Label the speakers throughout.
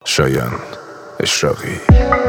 Speaker 1: شایان اشراقی.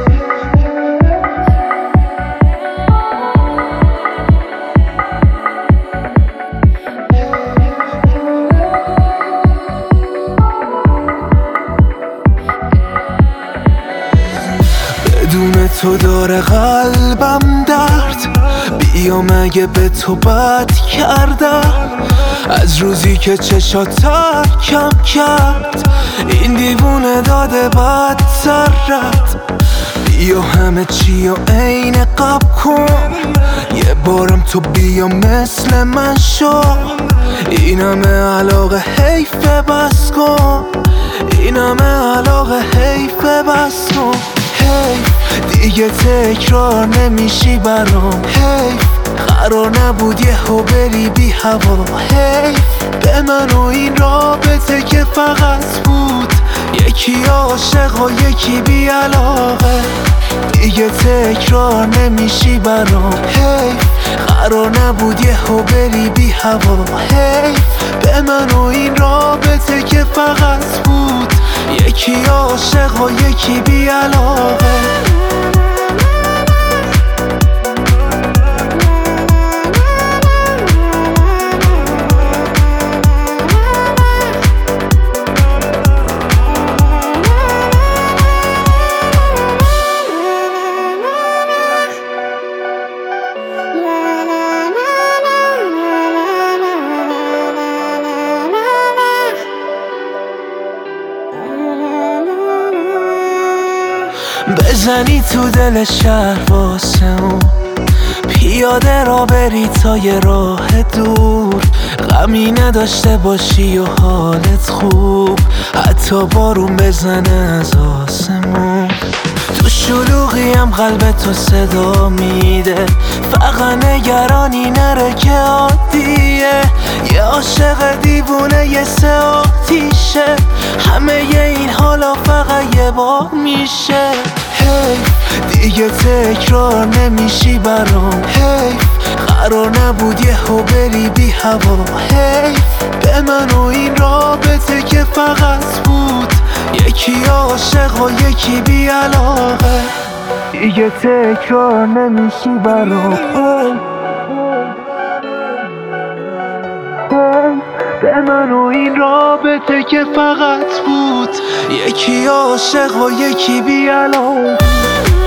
Speaker 2: بدون تو داره قلبم درد، بیا مگه به تو بد کردم. از روزی که چشات ترکم کرد، این دیوونه داده بدتر رد. بیا همه چی و عین قبل کن، یه بارم تو بیا مثل من شو. این همه علاقه حیفه بس کن، این همه علاقه حیفه بس کن. حیف دیگه تکرار نمیشی برام، حیف قرار نبود یهو بری بی هوا. حیف به من و این رابطه که فقط بود یکی عاشق و یکی بی علاقه. دیگه تکرار نمیشی برام، حیف قرار نبود یهو بری بی هوا. حیف به من و این رابطه که فقط بود یکی عاشق و یکی بی علاقه. بزنی تو دل شهر واسمون، پیاده را بری تا یه راه دور. غمی نداشته باشی و حالت خوب، حتی بارون بزنه از آسمون. تو شلوغیم قلب تو صدا میده، فقط نگرانی نره که عادیه. یه عاشق دیوونه یه سه آتیشه، همه این حالا فقط یه بار میشه. حیف دیگه تکرار نمیشی برام، حیف قرار نبود یهو بری بی هوا. حیف به من و این رابطه که فقط بود یکی عاشق و یکی بی علاقه. دیگه تکرار نمیشی برام، به من و این رابطه که فقط بود یکی عاشق و یکی بی علاقه.